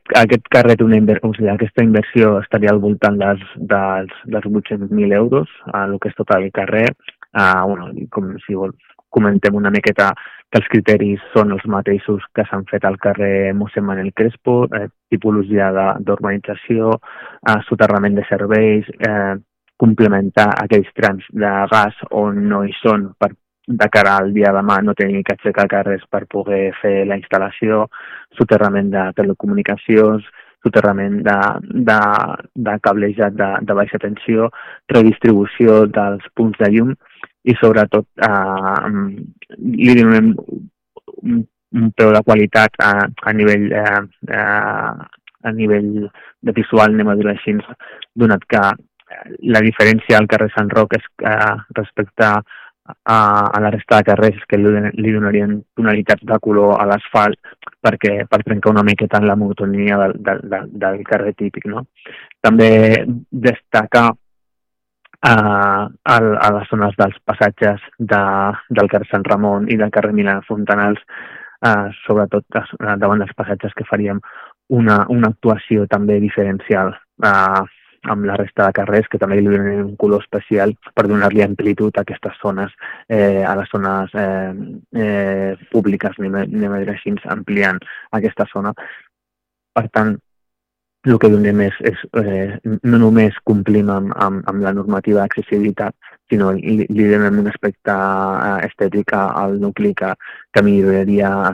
aquest carrer té aquesta inversió estaria al voltant dels 800.000 euros, el que és tot el carrer. Bueno, com si vols, comentem una miqueta que els criteris són els mateixos que s'han fet al carrer Mossèn Manel Crespo, tipologia d'urbanització, soterrament de serveis, complementar aquells trams de gas on no hi són de cara al dia de demà no tenir que aixecar carrers per poder fer la instal·lació, soterrament de telecomunicacions, soterrament de cablejat de baixa tensió, redistribució dels punts de llum i sobretot li donem un peu de qualitat a nivell de visual, anem a dir així, donat que la diferència al carrer Sant Roc és respecte a la resta de carrers que li donarien tonalitats de color a l'asfalt per trencar una miqueta en la monotonia del carrer típic, no? També destacar a les zones dels passatges del carrer Sant Ramon i del carrer Milà Fontanals, sobretot davant dels passatges que faríem una actuació també diferencial amb la resta de carrers, que també li donen un color especial per donar-li amplitud a aquestes zones, a les zones públiques, anem a dir així, ampliant aquesta zona. Per tant, el que donem és no només complim amb la normativa d'accessibilitat, sinó li donem un aspecte estètic al nucli que milloraria